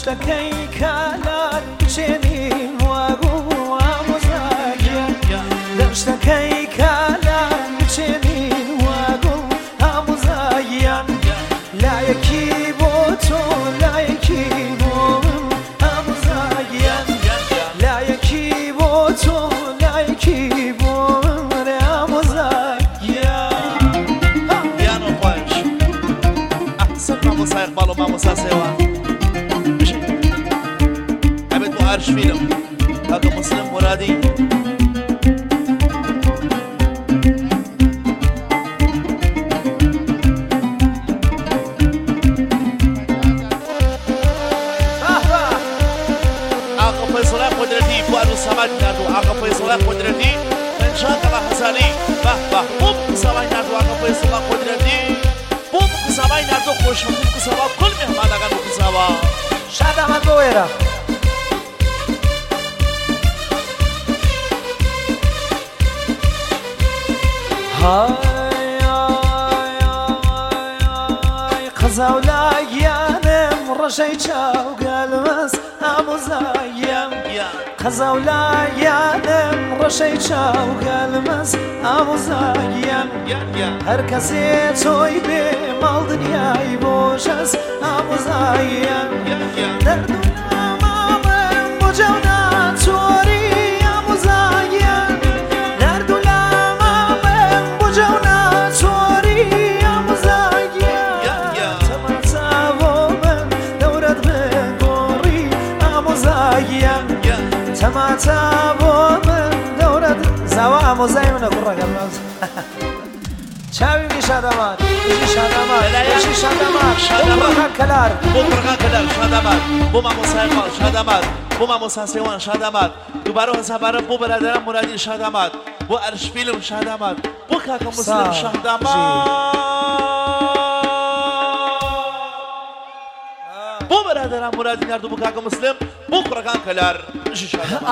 شتەکەی کالات بچێنین واگووە مۆزایە لە شتەکەی کالات بچێنین واگوو هەمووزاییان لایەکی بۆ تۆ لایەکی بۆ من هەمووزاییان لایەکی بۆ تۆ لایەکی بۆ من هەمووزاییان یانۆ خۆش ئەحسن مامۆستا ئیقباڵ و مامۆستا سێوان ئەبێت بۆ ئارشفیلم کاکە موسلم مرادی فیصله قدرتی بوارو سماج نردو آقا فیصله قدرتی انشاء الله هزاری به به بوم سماج نردو آقا فیصله قدرتی بوم سماج نردو خوش بوم سما کل مهمان آقا بوم سما شاد احمد بویرا های قزاولاگیانم ڕژەی چاو گەلمەس ئامۆزاییم قەزاولاگیانم ڕژەی چاو گەلمەس ئامۆزاییم هەر کەسێ تۆی بێ ماڵ دنیای بۆشەس ئامۆزاییم دەردونا مامم بۆ جەونا تۆری ئامۆزاییم دەردونا مامم بۆ جەونا تۆری ئامۆزاییم تەماشا بۆ من دەورەت بگۆڕی ئامۆزاییم تەماشا بۆ من دەورەت زاوا ئامۆزای منە کوڕەکەم چاوی شادەمان شادەمان کەلار بۆ کوڕەکان کەلار شادەمان بۆ مامۆستا ئیقباڵ شادەمان بۆ مامۆستا سێوان شادەمان دووبارە هەزاربارە بۆ بەرادەران مرادی شادەمان بۆ ئەرشفیلم شادەمان بۆ کاکە موسلم شادەمان بۆ بەرادەران مرادی نردوو بۆ کاکە موسلم بۆ کوڕەکان کەلار شادەمان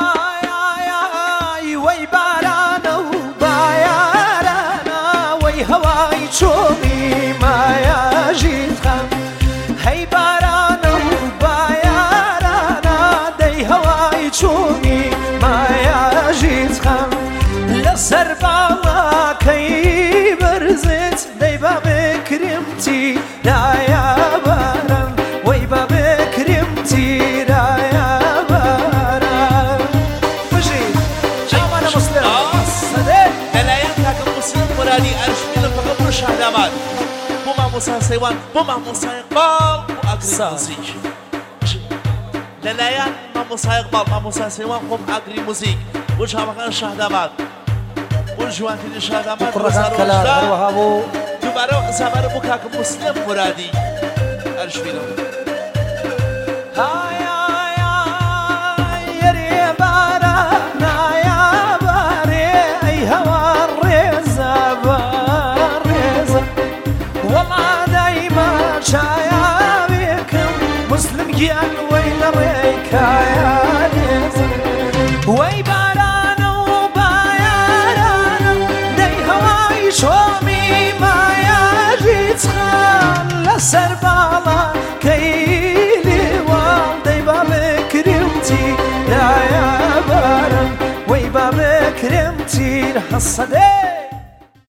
وەی بارانە و بایارانە وەی هەوای چۆمی مایاژیت خەم هەی بارانە و بایارانە دەی هەوای چۆمی مایاژیت خەم لەسەر باڵاکەی بەرزت دەی بە بکرمتی دایە باران وەی بە بکرمتی دایە باران لەلایەن کاکە موسلم مرادی ئەرشفیلم فقط بۆ شادەمان بۆ مامۆستا سێوان بۆ مامۆستا ئیقباڵ بۆ ئاگری موزیک لەلایەن مامۆستا ئیقباڵ مامۆستا سێوان خۆم ئاگری موزیک بۆ چاوەکان شادەمان بۆ جوانترین شادەمان دووبارە زەبارە بۆ کاکە موسلم مرادی ئەرشفیلم گیان وەی لە ڕێکایانێز وەی بارانە و بایارانە دەی هەوای شۆمی مایاژیت خەم لەسەر باڵاکەی لێوان دەی با بکرمتی دایە باران وەی با بکرمتی هەسەدێ